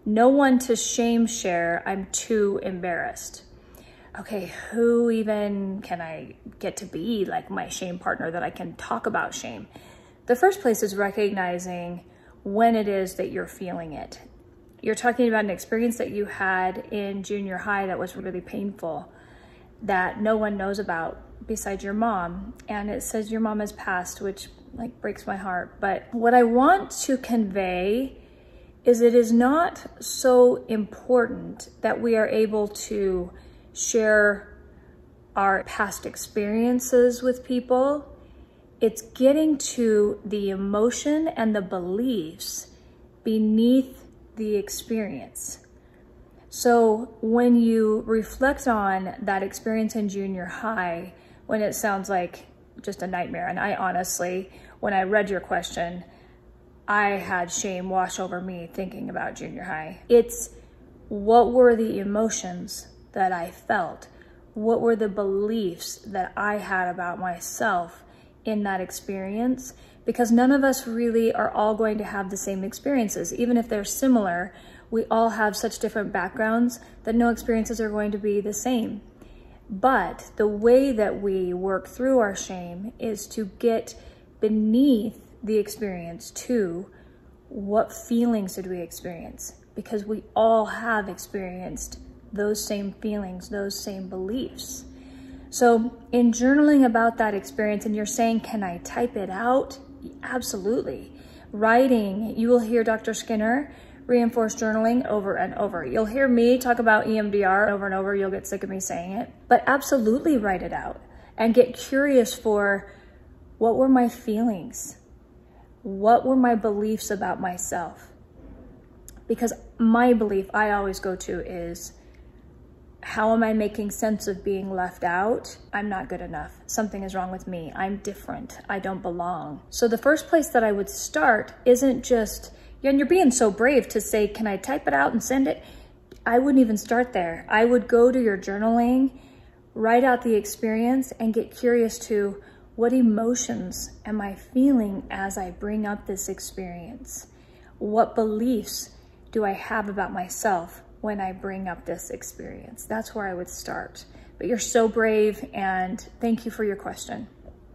No one to shame share, I'm too embarrassed. Okay, who even can I get to be like my shame partner that I can talk about shame? The first place is recognizing when it is that you're feeling it. You're talking about an experience that you had in junior high that was really painful, that no one knows about besides your mom. And it says your mom has passed, which like breaks my heart. But what I want to convey is it is not so important that we are able to share our past experiences with people. It's getting to the emotion and the beliefs beneath the experience. So when you reflect on that experience in junior high, when it sounds like just a nightmare, and I honestly, when I read your question, I had shame wash over me thinking about junior high. It's what were the emotions that I felt? What were the beliefs that I had about myself in that experience? Because none of us really are all going to have the same experiences. Even if they're similar, we all have such different backgrounds that no experiences are going to be the same. But the way that we work through our shame is to get beneath the experience to what feelings did we experience? Because we all have experienced those same feelings, those same beliefs. So in journaling about that experience, and you're saying, can I type it out? Absolutely. Writing, you will hear Dr. Skinner reinforce journaling over and over. You'll hear me talk about EMDR over and over. You'll get sick of me saying it, but absolutely write it out and get curious for what were my feelings? What were my beliefs about myself? Because my belief I always go to is, how am I making sense of being left out? I'm not good enough. Something is wrong with me. I'm different. I don't belong. So the first place that I would start isn't just, and you're being so brave to say, can I type it out and send it? I wouldn't even start there. I would go to your journaling, write out the experience, and get curious to what emotions am I feeling as I bring up this experience? What beliefs do I have about myself when I bring up this experience? That's where I would start. But you're so brave, and thank you for your question.